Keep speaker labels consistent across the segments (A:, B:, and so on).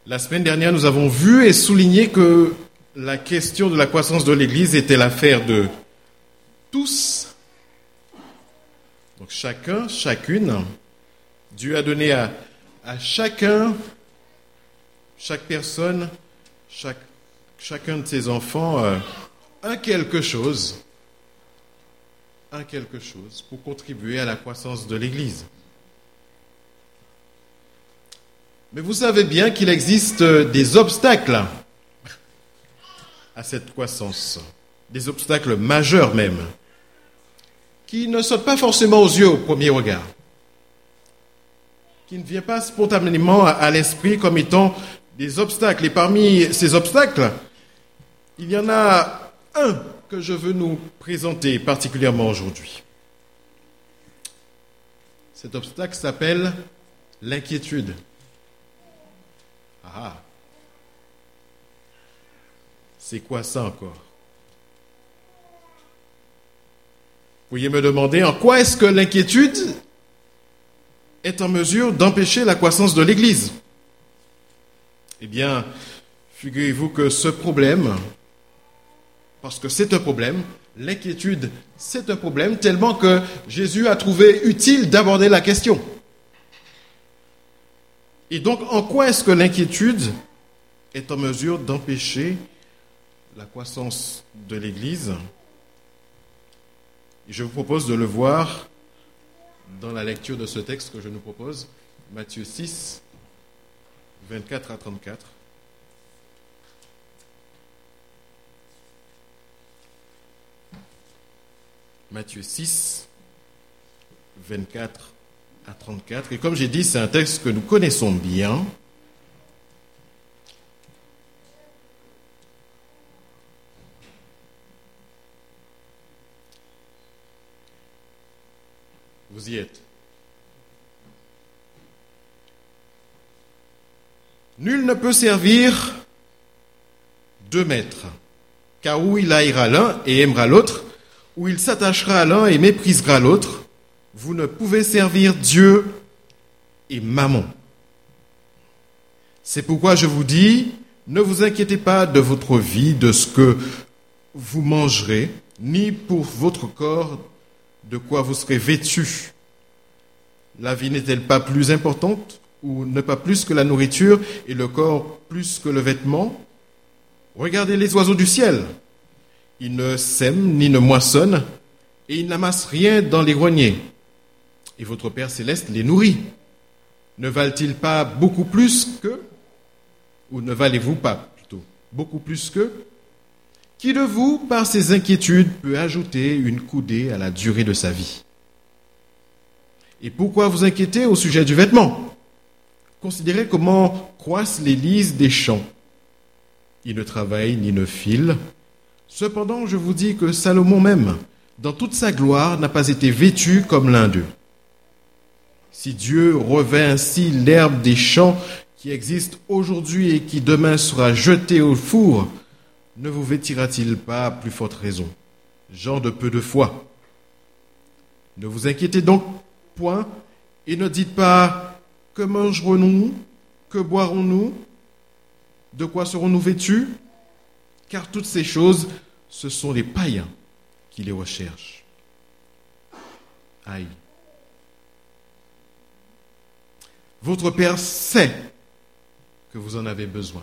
A: La semaine dernière, nous avons vu et souligné que la question de la croissance de l'Église était l'affaire de tous. Donc chacun, chacune. Dieu a donné à chacun, chaque personne, chacun de ses enfants, un quelque chose pour contribuer à la croissance de l'Église. Mais vous savez bien qu'il existe des obstacles à cette croissance, des obstacles majeurs même, qui ne sautent pas forcément aux yeux au premier regard, qui ne viennent pas spontanément à l'esprit comme étant des obstacles. Et parmi ces obstacles, il y en a un que je veux nous présenter particulièrement aujourd'hui. Cet obstacle s'appelle l'inquiétude. Ah, c'est quoi ça encore? Vous pourriez me demander en quoi est-ce que l'inquiétude est en mesure d'empêcher la croissance de l'Église? Eh bien, figurez-vous que ce problème, parce que c'est un problème, l'inquiétude, c'est un problème, tellement que Jésus a trouvé utile d'aborder la question. Et donc, en quoi est-ce que l'inquiétude est en mesure d'empêcher la croissance de l'Église? Et je vous propose de le voir dans la lecture de ce texte que je nous propose, Matthieu 6, 24 à 34. Matthieu 6, 24 à 34. Et comme j'ai dit, c'est un texte que nous connaissons bien. Vous y êtes. Nul ne peut servir deux maîtres, car ou il haïra l'un et aimera l'autre, ou il s'attachera à l'un et méprisera l'autre. Vous ne pouvez servir Dieu et Mammon. C'est pourquoi je vous dis, ne vous inquiétez pas de votre vie, de ce que vous mangerez, ni pour votre corps, de quoi vous serez vêtus. La vie n'est-elle pas plus importante, ou ne pas plus que la nourriture, et le corps plus que le vêtement? Regardez les oiseaux du ciel. Ils ne sèment ni ne moissonnent, et ils n'amassent rien dans les greniers. Et votre Père céleste les nourrit. Ne valent-ils pas beaucoup plus que, ou ne valez-vous pas plutôt, beaucoup plus que? Qui de vous, par ses inquiétudes, peut ajouter une coudée à la durée de sa vie? Et pourquoi vous inquiétez au sujet du vêtement? Considérez comment croissent les lys des champs. Ils ne travaillent ni ne filent. Cependant, je vous dis que Salomon même, dans toute sa gloire, n'a pas été vêtu comme l'un d'eux. Si Dieu revêt ainsi l'herbe des champs qui existe aujourd'hui et qui demain sera jetée au four, ne vous vêtira-t-il pas à plus forte raison, gens de peu de foi? Ne vous inquiétez donc point et ne dites pas que mangerons-nous, que boirons-nous, de quoi serons-nous vêtus? Car toutes ces choses, ce sont les païens qui les recherchent. Aïe. Votre Père sait que vous en avez besoin.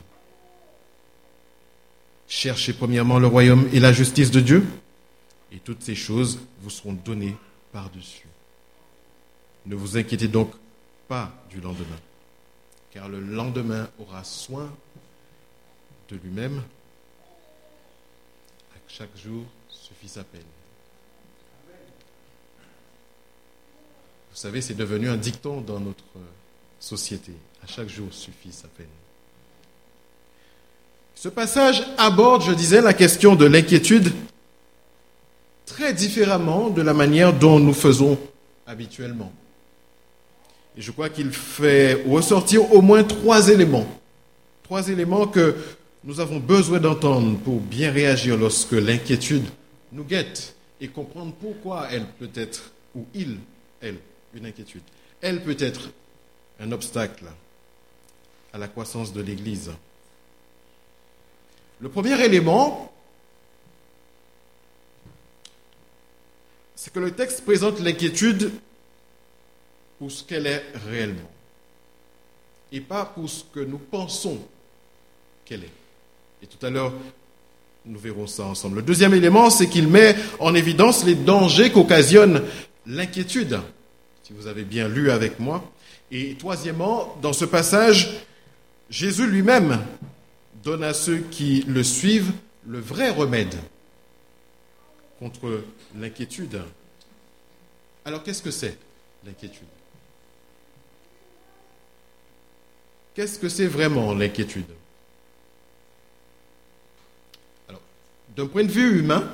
A: Cherchez premièrement le royaume et la justice de Dieu, et toutes ces choses vous seront données par-dessus. Ne vous inquiétez donc pas du lendemain, car le lendemain aura soin de lui-même. À chaque jour suffit sa peine. Vous savez, c'est devenu un dicton dans notre société. À chaque jour suffit sa peine. Ce passage aborde, je disais, la question de l'inquiétude très différemment de la manière dont nous faisons habituellement. Et je crois qu'il fait ressortir au moins trois éléments que nous avons besoin d'entendre pour bien réagir lorsque l'inquiétude nous guette et comprendre pourquoi elle peut être, ou elle, une inquiétude. Elle peut être un obstacle à la croissance de l'Église. Le premier élément, c'est que le texte présente l'inquiétude pour ce qu'elle est réellement et pas pour ce que nous pensons qu'elle est. Et tout à l'heure, nous verrons ça ensemble. Le deuxième élément, c'est qu'il met en évidence les dangers qu'occasionne l'inquiétude, si vous avez bien lu avec moi. Et troisièmement, dans ce passage, Jésus lui-même donne à ceux qui le suivent le vrai remède contre l'inquiétude. Alors, qu'est-ce que c'est, l'inquiétude? Qu'est-ce que c'est vraiment, l'inquiétude? Alors, d'un point de vue humain,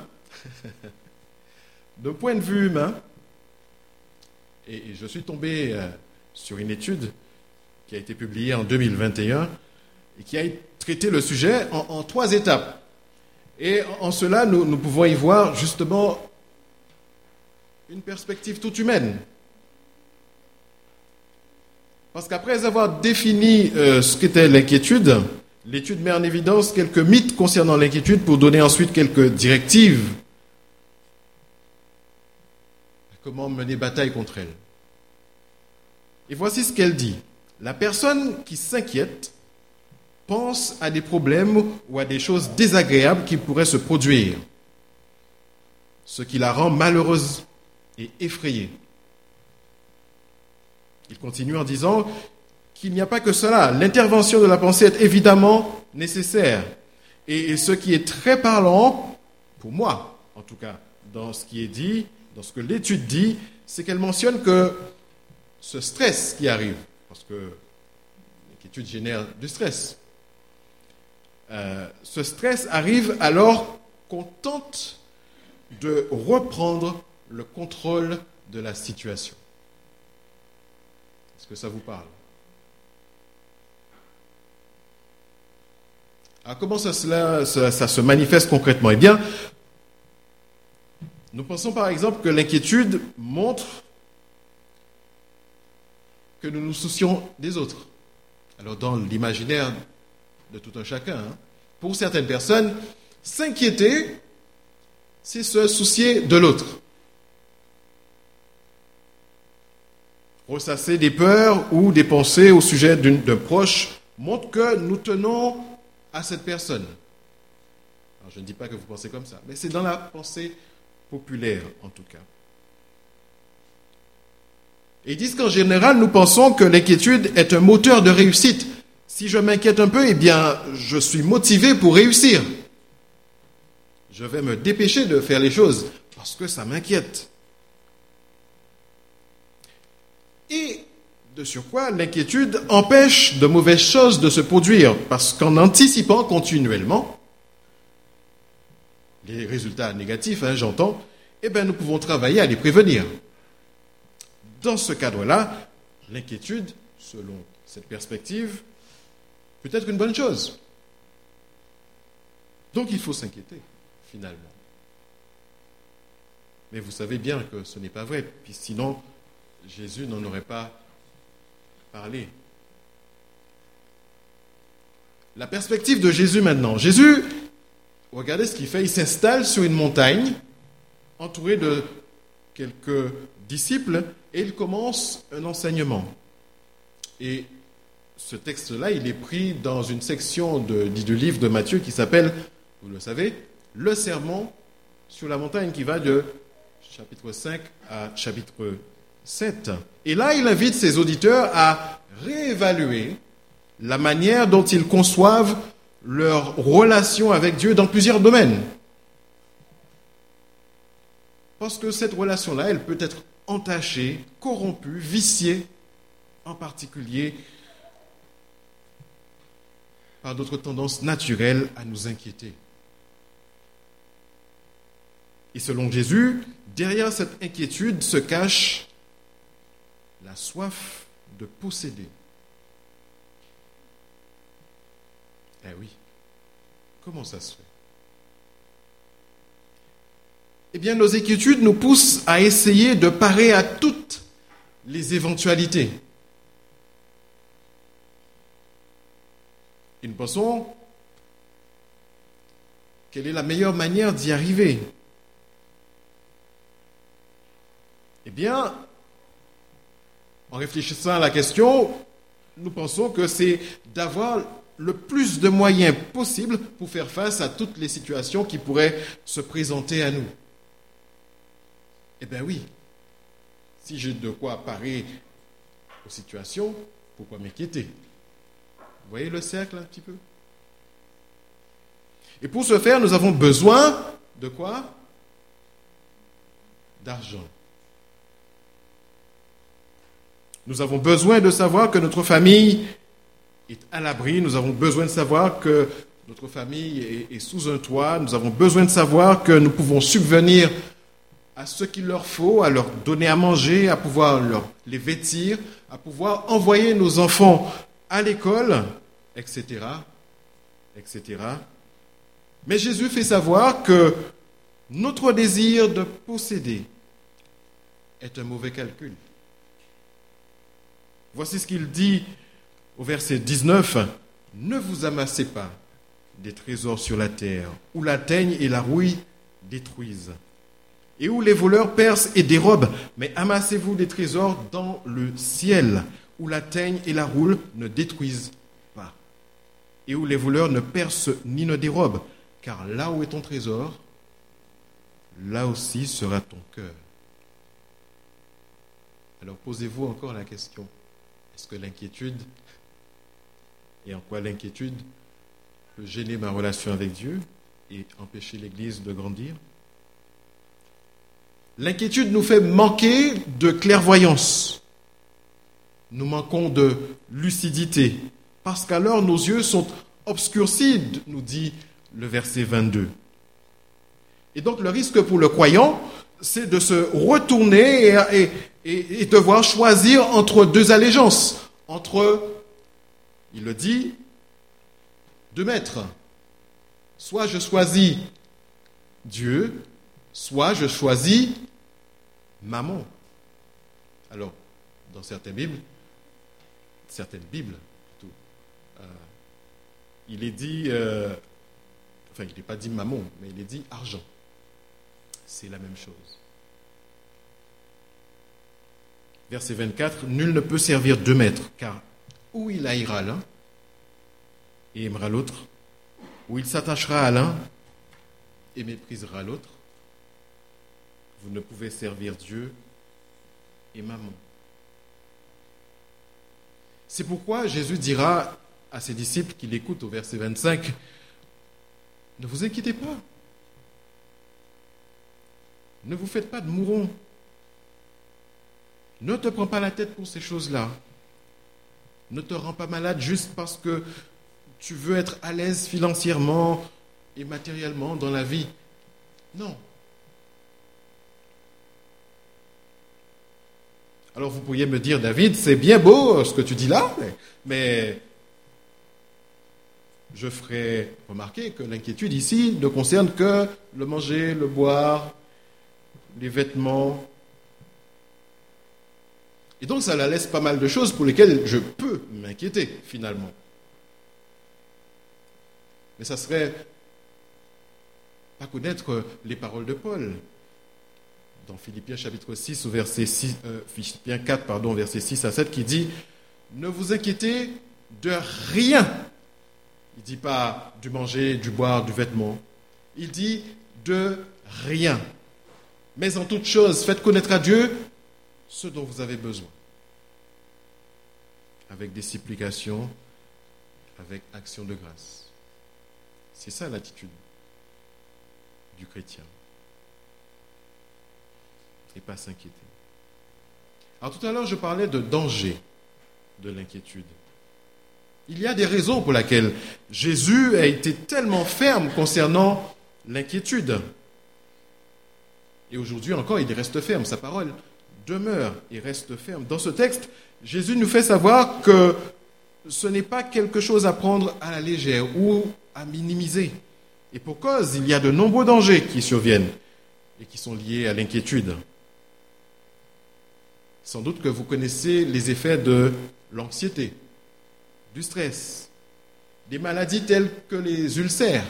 A: et je suis tombé sur une étude qui a été publiée en 2021 et qui a traité le sujet en 3 étapes. Et en cela, nous pouvons y voir justement une perspective toute humaine. Parce qu'après avoir défini ce qu'était l'inquiétude, l'étude met en évidence quelques mythes concernant l'inquiétude pour donner ensuite quelques directives. Comment mener bataille contre elle. Et voici ce qu'elle dit. La personne qui s'inquiète pense à des problèmes ou à des choses désagréables qui pourraient se produire, ce qui la rend malheureuse et effrayée. Il continue en disant qu'il n'y a pas que cela. L'intervention de la pensée est évidemment nécessaire. Et ce qui est très parlant, pour moi en tout cas, dans ce qui est dit, dans ce que l'étude dit, c'est qu'elle mentionne que ce stress qui arrive, parce que l'inquiétude génère du stress, ce stress arrive alors qu'on tente de reprendre le contrôle de la situation. Est-ce que ça vous parle? Alors comment ça se manifeste concrètement? Eh bien, nous pensons par exemple que l'inquiétude montre que nous nous soucions des autres. Alors dans l'imaginaire de tout un chacun, pour certaines personnes, s'inquiéter, c'est se soucier de l'autre. Ressasser des peurs ou des pensées au sujet d'un proche montre que nous tenons à cette personne. Alors, je ne dis pas que vous pensez comme ça, mais c'est dans la pensée populaire en tout cas. Et ils disent qu'en général, nous pensons que l'inquiétude est un moteur de réussite. Si je m'inquiète un peu, eh bien, je suis motivé pour réussir. Je vais me dépêcher de faire les choses parce que ça m'inquiète. Et de surcroît, l'inquiétude empêche de mauvaises choses de se produire parce qu'en anticipant continuellement les résultats négatifs, j'entends, eh bien, nous pouvons travailler à les prévenir. Dans ce cadre-là, l'inquiétude, selon cette perspective, peut être une bonne chose. Donc il faut s'inquiéter, finalement. Mais vous savez bien que ce n'est pas vrai, puis sinon, Jésus n'en aurait pas parlé. La perspective de Jésus maintenant. Jésus, regardez ce qu'il fait, il s'installe sur une montagne, entouré de quelques disciples, et il commence un enseignement. Et ce texte-là, il est pris dans une section du livre de Matthieu qui s'appelle, vous le savez, le sermon sur la montagne, qui va de chapitre 5 à chapitre 7. Et là, il invite ses auditeurs à réévaluer la manière dont ils conçoivent leur relation avec Dieu dans plusieurs domaines. Parce que cette relation-là, elle peut être entachée, corrompue, viciée, en particulier par d'autres tendances naturelles à nous inquiéter. Et selon Jésus, derrière cette inquiétude se cache la soif de posséder. Eh oui, comment ça se fait? Eh bien, nos inquiétudes nous poussent à essayer de parer à toutes les éventualités. Et nous pensons, quelle est la meilleure manière d'y arriver? Eh bien, en réfléchissant à la question, nous pensons que c'est d'avoir le plus de moyens possible pour faire face à toutes les situations qui pourraient se présenter à nous. Eh bien oui, si j'ai de quoi parer aux situations, pourquoi m'inquiéter? Vous voyez le cercle un petit peu? Et pour ce faire, nous avons besoin de quoi? D'argent. Nous avons besoin de savoir que notre famille est à l'abri. Nous avons besoin de savoir que notre famille est sous un toit. Nous avons besoin de savoir que nous pouvons subvenir à ce qu'il leur faut, à leur donner à manger, à pouvoir les vêtir, à pouvoir envoyer nos enfants à l'école, etc., etc. Mais Jésus fait savoir que notre désir de posséder est un mauvais calcul. Voici ce qu'il dit au verset 19. « Ne vous amassez pas des trésors sur la terre, où la teigne et la rouille détruisent, et où les voleurs percent et dérobent, mais amassez-vous des trésors dans le ciel, où la teigne et la rouille ne détruisent pas, et où les voleurs ne percent ni ne dérobent, car là où est ton trésor, là aussi sera ton cœur. » Alors posez-vous encore la question. Est-ce que l'inquiétude, et en quoi l'inquiétude peut gêner ma relation avec Dieu et empêcher l'Église de grandir? L'inquiétude nous fait manquer de clairvoyance. Nous manquons de lucidité, parce qu'alors nos yeux sont obscurcis, nous dit le verset 22. Et donc le risque pour le croyant, c'est de se retourner et devoir choisir entre deux allégeances, entre, il le dit, deux maîtres. Soit je choisis Dieu, soit je choisis Mammon. Alors, dans certaines Bibles plutôt, il est dit, il n'est pas dit Mammon, mais il est dit argent. C'est la même chose. Verset 24, « Nul ne peut servir deux maîtres, car ou il haïra l'un et aimera l'autre, ou il s'attachera à l'un et méprisera l'autre. Vous ne pouvez servir Dieu et Mammon. » C'est pourquoi Jésus dira à ses disciples qui l'écoutent au verset 25, « Ne vous inquiétez pas. Ne vous faites pas de mourons. Ne te prends pas la tête pour ces choses-là. Ne te rends pas malade juste parce que tu veux être à l'aise financièrement et matériellement dans la vie. Non. Alors vous pourriez me dire, David, c'est bien beau ce que tu dis là, mais je ferai remarquer que l'inquiétude ici ne concerne que le manger, le boire, les vêtements. Et donc ça la laisse pas mal de choses pour lesquelles je peux m'inquiéter finalement. Mais ça serait pas connaître les paroles de Paul. Dans Philippiens chapitre 6, au verset 6, Philippiens 4, verset 6 à 7, qui dit « Ne vous inquiétez de rien ». Il ne dit pas du manger, du boire, du vêtement. Il dit de rien. Mais en toute chose, faites connaître à Dieu ce dont vous avez besoin. Avec des supplications, avec action de grâce. C'est ça l'attitude du chrétien. Et pas s'inquiéter. Alors tout à l'heure, je parlais de danger de l'inquiétude. Il y a des raisons pour lesquelles Jésus a été tellement ferme concernant l'inquiétude. Et aujourd'hui encore, il reste ferme. Sa parole demeure et reste ferme. Dans ce texte, Jésus nous fait savoir que ce n'est pas quelque chose à prendre à la légère ou à minimiser. Et pour cause, il y a de nombreux dangers qui surviennent et qui sont liés à l'inquiétude. Sans doute que vous connaissez les effets de l'anxiété, du stress, des maladies telles que les ulcères.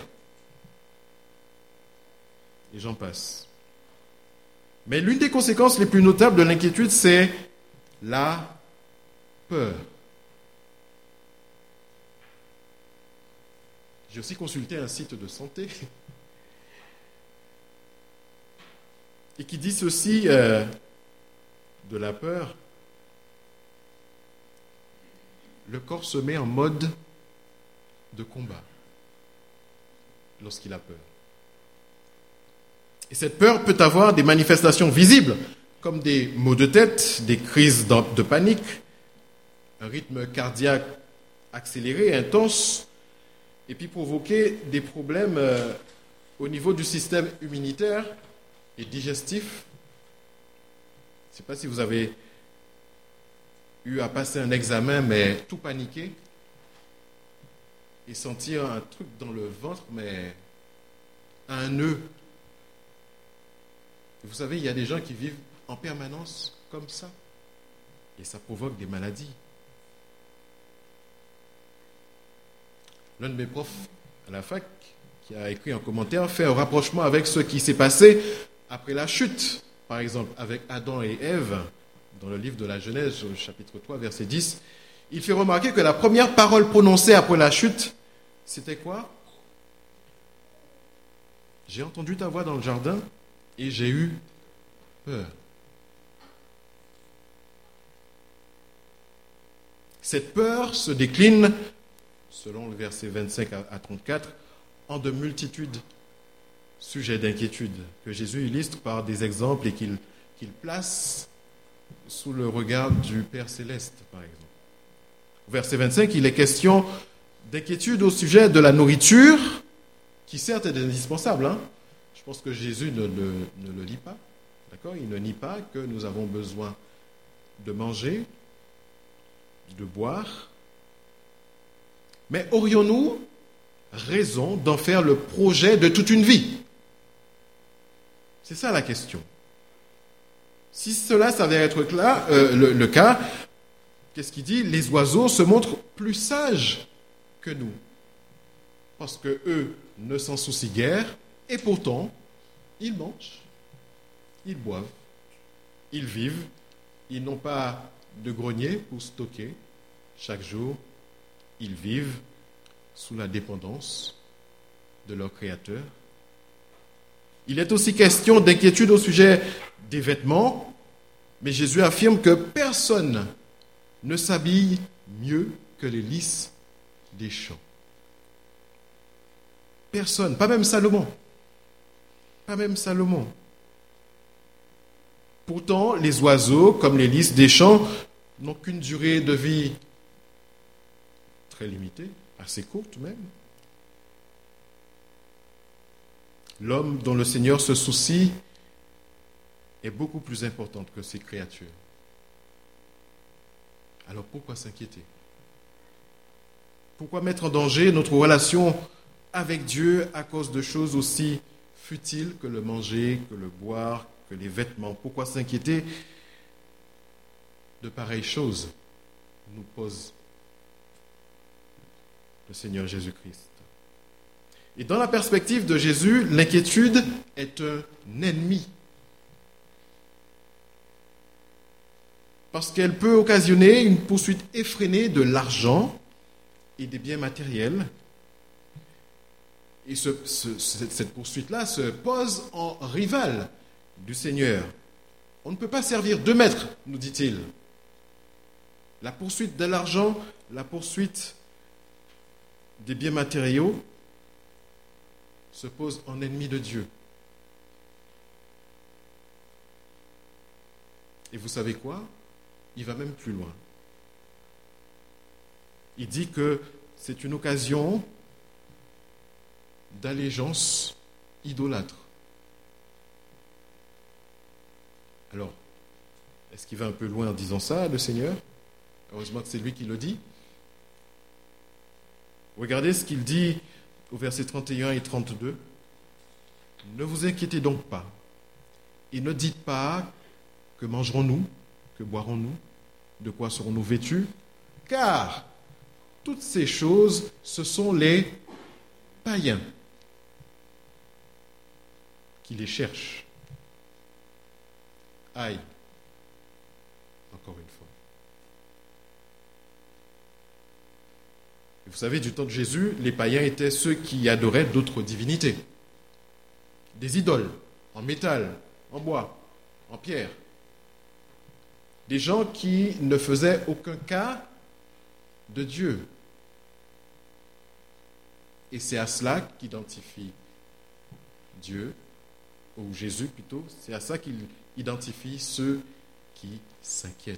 A: Et j'en passe. Mais l'une des conséquences les plus notables de l'inquiétude, c'est la peur. J'ai aussi consulté un site de santé et qui dit ceci de la peur. Le corps se met en mode de combat lorsqu'il a peur. Et cette peur peut avoir des manifestations visibles, comme des maux de tête, des crises de panique, un rythme cardiaque accéléré, intense, et puis provoquer des problèmes au niveau du système immunitaire et digestif. Je ne sais pas si vous avez eu à passer un examen, mais tout paniquer et sentir un truc dans le ventre, mais un nœud. Vous savez, il y a des gens qui vivent en permanence comme ça, et ça provoque des maladies. L'un de mes profs à la fac, qui a écrit un commentaire, fait un rapprochement avec ce qui s'est passé après la chute, par exemple, avec Adam et Ève, dans le livre de la Genèse, au chapitre 3, verset 10. Il fait remarquer que la première parole prononcée après la chute, c'était quoi? J'ai entendu ta voix dans le jardin et j'ai eu peur. Cette peur se décline, selon le verset 25 à 34, en de multitudes sujets d'inquiétude que Jésus illustre par des exemples et qu'il place sous le regard du Père Céleste, par exemple. Au verset 25, il est question d'inquiétude au sujet de la nourriture, qui certes est indispensable. Je pense que Jésus ne le lit pas. D'accord ? Il ne nie pas que nous avons besoin de manger, de boire. Mais aurions-nous raison d'en faire le projet de toute une vie ? C'est ça la question. Si cela s'avère être le cas, qu'est-ce qu'il dit ? Les oiseaux se montrent plus sages que nous, parce que eux ne s'en soucient guère, et pourtant, ils mangent, ils boivent, ils vivent, ils n'ont pas de grenier pour stocker. Chaque jour, ils vivent sous la dépendance de leur Créateur. Il est aussi question d'inquiétude au sujet des vêtements, mais Jésus affirme que personne ne s'habille mieux que les lys des champs. Personne, pas même Salomon. Pas même Salomon. Pourtant, les oiseaux, comme les lys des champs, n'ont qu'une durée de vie très limitée, assez courte même. L'homme dont le Seigneur se soucie est beaucoup plus importante que ces créatures. Alors pourquoi s'inquiéter ? Pourquoi mettre en danger notre relation avec Dieu à cause de choses aussi futiles que le manger, que le boire, que les vêtements ? Pourquoi s'inquiéter de pareilles choses, nous pose le Seigneur Jésus-Christ. Et dans la perspective de Jésus, l'inquiétude est un ennemi. Parce qu'elle peut occasionner une poursuite effrénée de l'argent et des biens matériels. Et cette poursuite-là se pose en rival du Seigneur. On ne peut pas servir deux maîtres, nous dit-il. La poursuite de l'argent, la poursuite des biens matériaux se pose en ennemi de Dieu. Et vous savez quoi ? Il va même plus loin. Il dit que c'est une occasion d'allégeance idolâtre. Alors, est-ce qu'il va un peu loin en disant ça, le Seigneur ? Heureusement que c'est lui qui le dit. Regardez ce qu'il dit au verset 31 et 32. « Ne vous inquiétez donc pas, et ne dites pas que mangerons-nous, que boirons-nous, de quoi serons-nous vêtus, car toutes ces choses, ce sont les païens qui les cherchent. Aïe, encore une fois. Et vous savez, du temps de Jésus, les païens étaient ceux qui adoraient d'autres divinités. Des idoles, en métal, en bois, en pierre. Des gens qui ne faisaient aucun cas de Dieu. Et c'est à cela qu'identifie Dieu, ou Jésus plutôt, c'est à ça qu'il identifie ceux qui s'inquiètent.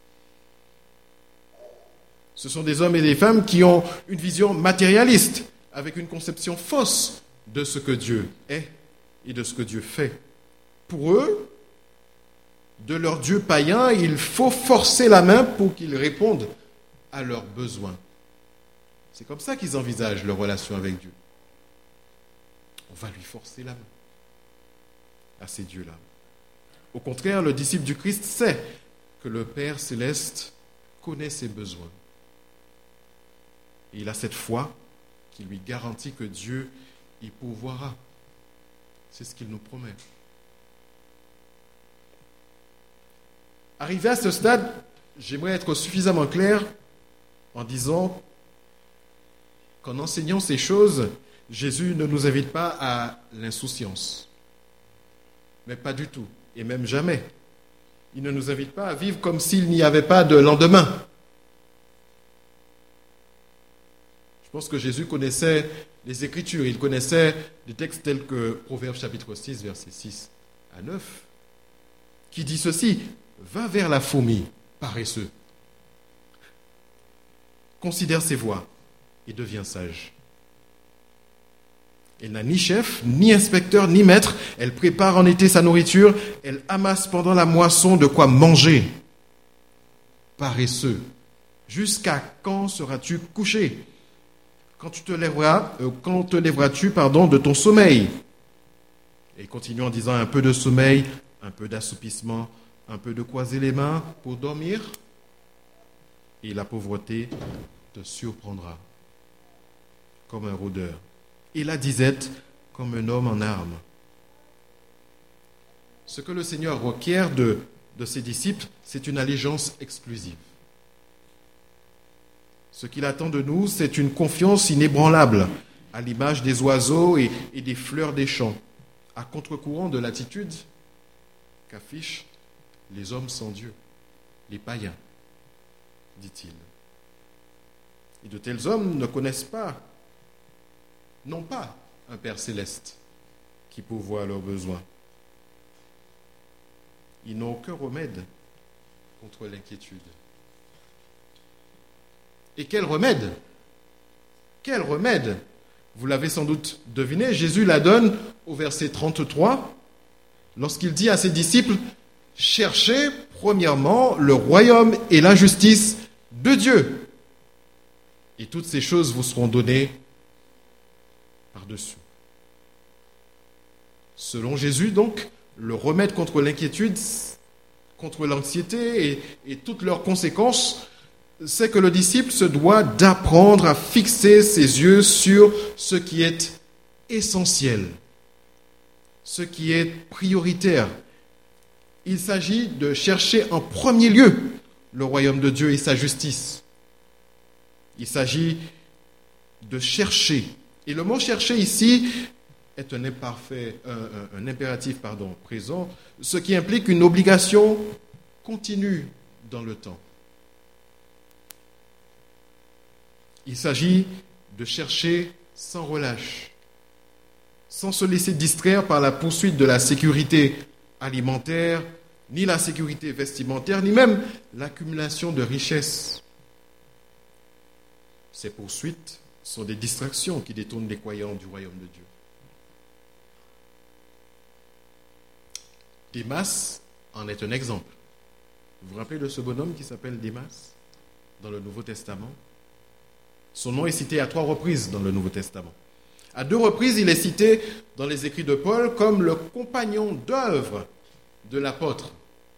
A: Ce sont des hommes et des femmes qui ont une vision matérialiste, avec une conception fausse de ce que Dieu est et de ce que Dieu fait. Pour eux, de leur Dieu païen, il faut forcer la main pour qu'ils répondent à leurs besoins. C'est comme ça qu'ils envisagent leur relation avec Dieu. On va lui forcer la main à ces dieux-là. Au contraire, le disciple du Christ sait que le Père céleste connaît ses besoins. Et il a cette foi qui lui garantit que Dieu y pourvoira. C'est ce qu'il nous promet. Arrivé à ce stade, j'aimerais être suffisamment clair en disant qu'en enseignant ces choses, Jésus ne nous invite pas à l'insouciance. Mais pas du tout, et même jamais. Il ne nous invite pas à vivre comme s'il n'y avait pas de lendemain. Je pense que Jésus connaissait les Écritures, il connaissait des textes tels que Proverbes chapitre 6, versets 6 à 9, qui dit ceci: va vers la fourmi, paresseux. Considère ses voies et deviens sage. Elle n'a ni chef, ni inspecteur, ni maître. Elle prépare en été sa nourriture. Elle amasse pendant la moisson de quoi manger. Paresseux, jusqu'à quand seras-tu couché? Quand te lèveras-tu de ton sommeil? Et il continue en disant: un peu de sommeil, un peu d'assoupissement, un peu de croiser les mains pour dormir, et la pauvreté te surprendra comme un rôdeur, et la disette comme un homme en armes. Ce que le Seigneur requiert de ses disciples, c'est une allégeance exclusive. Ce qu'il attend de nous, c'est une confiance inébranlable, à l'image des oiseaux et des fleurs des champs, à contre-courant de l'attitude qu'affichent les hommes sans Dieu, les païens, dit-il. Et de tels hommes ne connaissent pas, n'ont pas un Père céleste qui pourvoit à leurs besoins. Ils n'ont aucun remède contre l'inquiétude. Et quel remède? Quel remède? Vous l'avez sans doute deviné, Jésus la donne au verset 33, lorsqu'il dit à ses disciples: cherchez premièrement le royaume et la justice de Dieu, et toutes ces choses vous seront données par-dessus. Selon Jésus, donc, le remède contre l'inquiétude, contre l'anxiété et toutes leurs conséquences, c'est que le disciple se doit d'apprendre à fixer ses yeux sur ce qui est essentiel, ce qui est prioritaire. Il s'agit de chercher en premier lieu le royaume de Dieu et sa justice. Il s'agit de chercher. Et le mot chercher ici est un impératif présent, ce qui implique une obligation continue dans le temps. Il s'agit de chercher sans relâche, sans se laisser distraire par la poursuite de la sécurité alimentaire, ni la sécurité vestimentaire, ni même l'accumulation de richesses. Ces poursuites sont des distractions qui détournent les croyants du royaume de Dieu. Démas en est un exemple. Vous vous rappelez de ce bonhomme qui s'appelle Démas dans le Nouveau Testament? Son nom est cité à 3 reprises dans le Nouveau Testament. À 2 reprises, il est cité dans les écrits de Paul comme le compagnon d'œuvre de l'apôtre.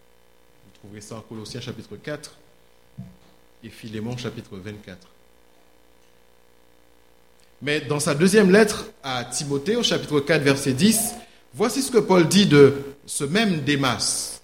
A: Vous trouverez ça en Colossiens chapitre 4 et Philémon chapitre 24. Mais dans sa deuxième lettre à Timothée, au chapitre 4, verset 10, voici ce que Paul dit de ce même Démas.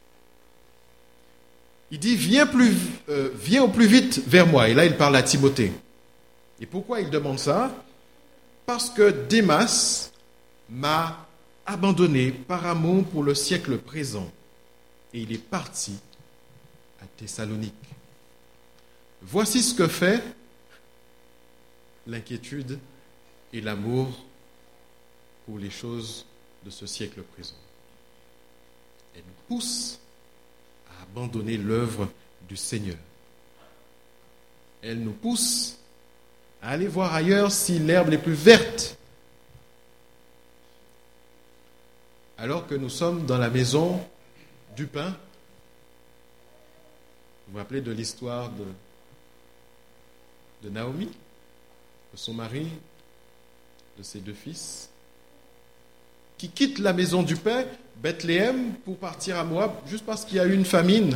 A: Il dit, viens au plus vite vers moi. Et là, il parle à Timothée. Et pourquoi il demande ça? Parce que Démas m'a abandonné par amour pour le siècle présent. Et il est parti à Thessalonique. Voici ce que fait l'inquiétude et l'amour pour les choses de ce siècle présent. Elle nous pousse à abandonner l'œuvre du Seigneur. Elle nous pousse à aller voir ailleurs si l'herbe est plus verte. Alors que nous sommes dans la maison du pain. Vous vous rappelez de l'histoire de Naomi, de son mari, de ses deux fils, qui quittent la maison du pain, Bethléem, pour partir à Moab, juste parce qu'il y a eu une famine,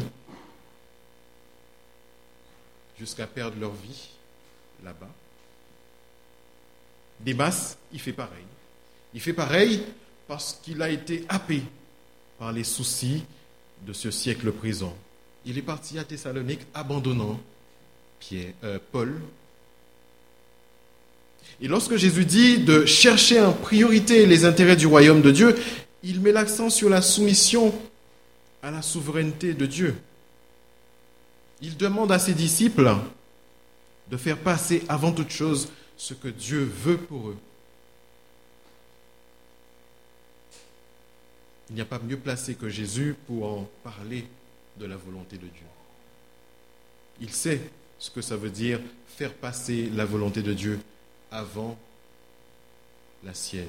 A: jusqu'à perdre leur vie là-bas. Démas, il fait pareil. Il fait pareil parce qu'il a été happé par les soucis de ce siècle présent. Il est parti à Thessalonique, abandonnant Paul. Et lorsque Jésus dit de chercher en priorité les intérêts du royaume de Dieu, il met l'accent sur la soumission à la souveraineté de Dieu. Il demande à ses disciples de faire passer avant toute chose ce que Dieu veut pour eux. Il n'y a pas mieux placé que Jésus pour en parler de la volonté de Dieu. Il sait ce que ça veut dire faire passer la volonté de Dieu avant la sienne.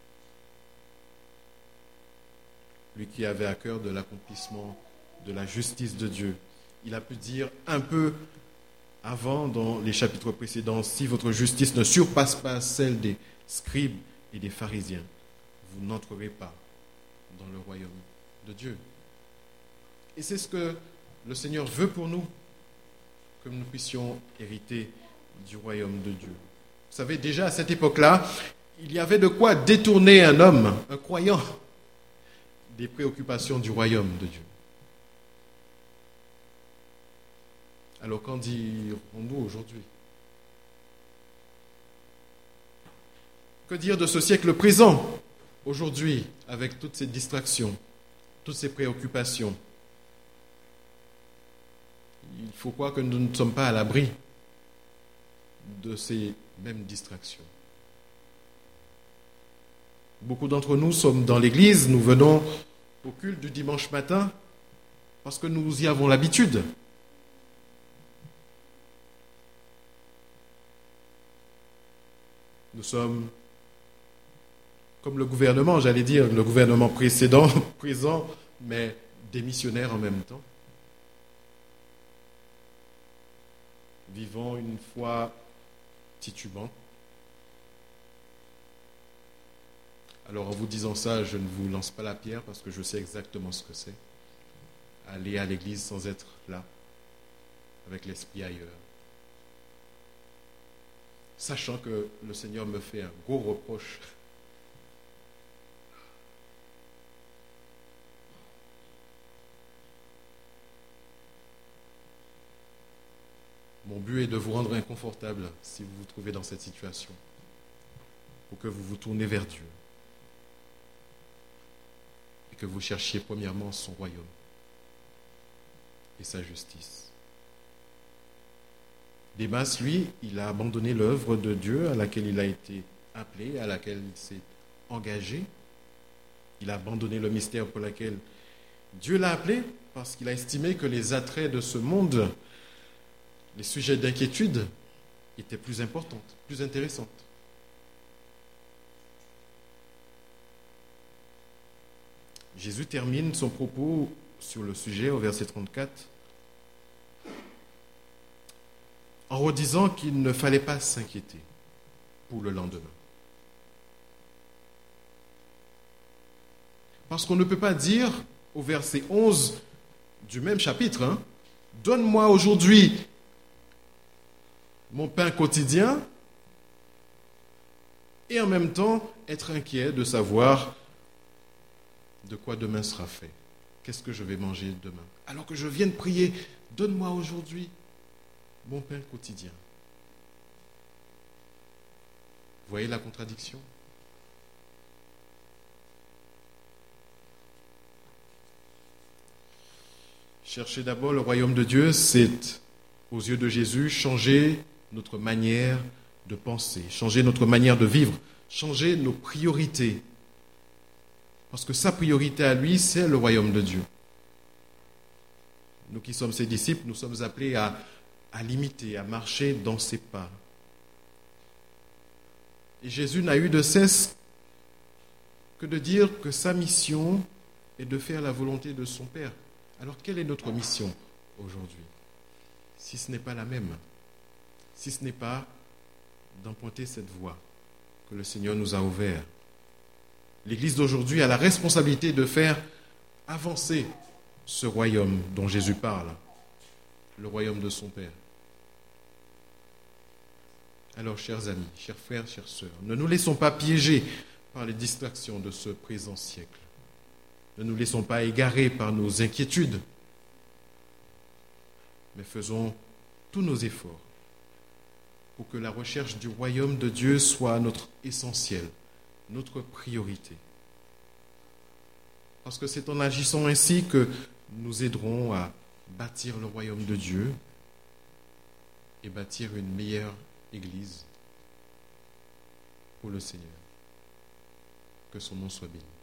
A: Lui qui avait à cœur de l'accomplissement de la justice de Dieu, il a pu dire un peu avant, dans les chapitres précédents, si votre justice ne surpasse pas celle des scribes et des pharisiens, vous n'entrerez pas dans le royaume de Dieu. Et c'est ce que le Seigneur veut pour nous, que nous puissions hériter du royaume de Dieu. Vous savez, déjà à cette époque-là, il y avait de quoi détourner un homme, un croyant, des préoccupations du royaume de Dieu. Alors qu'en dirons-nous aujourd'hui? Que dire de ce siècle présent, aujourd'hui, avec toutes ces distractions, toutes ces préoccupations? Il faut croire que nous ne sommes pas à l'abri de ces mêmes distractions. Beaucoup d'entre nous sommes dans l'église, nous venons au culte du dimanche matin parce que nous y avons l'habitude. Nous sommes comme le gouvernement, j'allais dire, le gouvernement précédent, présent, mais démissionnaire en même temps. Vivons une foi titubante. Alors en vous disant ça, je ne vous lance pas la pierre parce que je sais exactement ce que c'est. Aller à l'église sans être là, avec l'esprit ailleurs. Sachant que le Seigneur me fait un gros reproche. Mon but est de vous rendre inconfortable si vous vous trouvez dans cette situation, pour que vous vous tournez vers Dieu et que vous cherchiez premièrement son royaume et sa justice. Démas, lui, il a abandonné l'œuvre de Dieu à laquelle il a été appelé, à laquelle il s'est engagé. Il a abandonné le mystère pour lequel Dieu l'a appelé parce qu'il a estimé que les attraits de ce monde, les sujets d'inquiétude, étaient plus importants, plus intéressants. Jésus termine son propos sur le sujet au verset 34 en redisant qu'il ne fallait pas s'inquiéter pour le lendemain. Parce qu'on ne peut pas dire au verset 11 du même chapitre, donne-moi aujourd'hui mon pain quotidien, et en même temps être inquiet de savoir de quoi demain sera fait. Qu'est-ce que je vais manger demain? Alors que je viens de prier, donne-moi aujourd'hui mon pain quotidien. Vous voyez la contradiction? Chercher d'abord le royaume de Dieu, c'est, aux yeux de Jésus, changer notre manière de penser, changer notre manière de vivre, changer nos priorités. Parce que sa priorité à lui, c'est le royaume de Dieu. Nous qui sommes ses disciples, nous sommes appelés à l'imiter, à marcher dans ses pas. Et Jésus n'a eu de cesse que de dire que sa mission est de faire la volonté de son Père. Alors, quelle est notre mission aujourd'hui? Si ce n'est pas la même, si ce n'est pas d'emprunter cette voie que le Seigneur nous a ouverte. L'Église d'aujourd'hui a la responsabilité de faire avancer ce royaume dont Jésus parle, le royaume de son Père. Alors, chers amis, chers frères, chères sœurs, ne nous laissons pas piéger par les distractions de ce présent siècle. Ne nous laissons pas égarer par nos inquiétudes, mais faisons tous nos efforts pour que la recherche du royaume de Dieu soit notre essentiel, notre priorité. Parce que c'est en agissant ainsi que nous aiderons à bâtir le royaume de Dieu et bâtir une meilleure Église pour le Seigneur. Que son nom soit béni.